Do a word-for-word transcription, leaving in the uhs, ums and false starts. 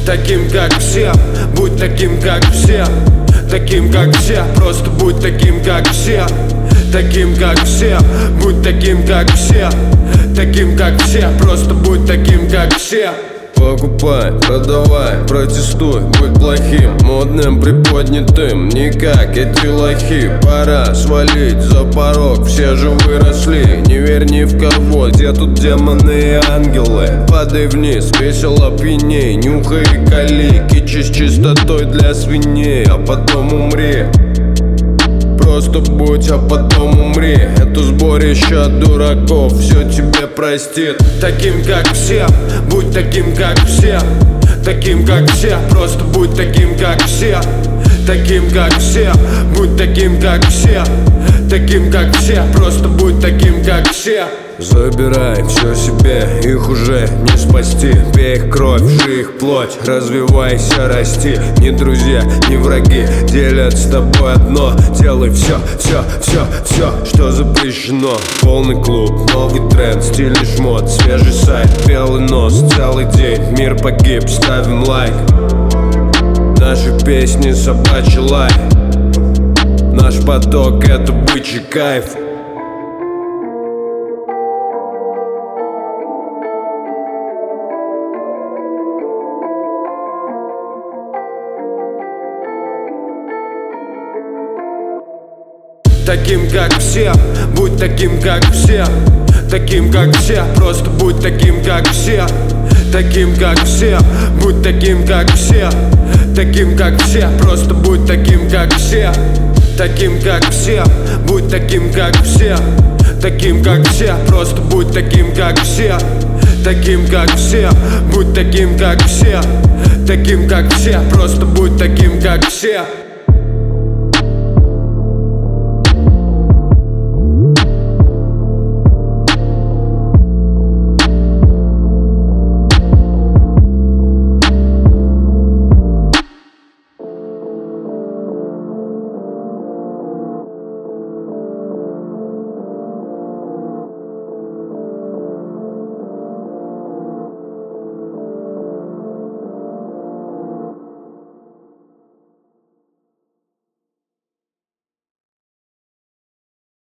Таким как все, будь таким как все. Таким как все, просто будь таким как все. Таким как все, будь таким как все. Таким как все, просто будь таким как все. Покупай, продавай, протестуй, будь плохим, модным, приподнятым, не как эти лохи. Пора свалить за порог, все же выросли. Не верь ни в кого, где тут демоны и ангелы. Падай вниз, весело пьяней, нюхай и кали. Кичи с чистотой для свиней, а потом умри. Просто будь, а потом умри. Это сборище от дураков все тебе простит. Таким как все, будь таким как все. Таким как все, просто будь таким как все. Таким как все, будь таким как все. Таким как все, просто будь таким как все. Забирай все себе, их уже не спасти. Пей их кровь, жри их плоть, развивайся, расти. Ни друзья, ни враги делят с тобой одно. Делай все, все, все, все, что запрещено. Полный клуб, новый тренд, стиль и шмот, свежий сайт, белый нос, целый день, мир погиб, ставим лайк. Наши песни собачий лай. Наш поток — это бычий кайф. Таким как все, будь таким как все. Таким как все, просто будь таким как все. Таким как все, будь таким как все. Таким как все, просто будь таким как все. Таким как все, будь таким как все. Таким как все, просто будь таким как все. Таким как все, будь таким как все. Таким как все, просто будь таким как все.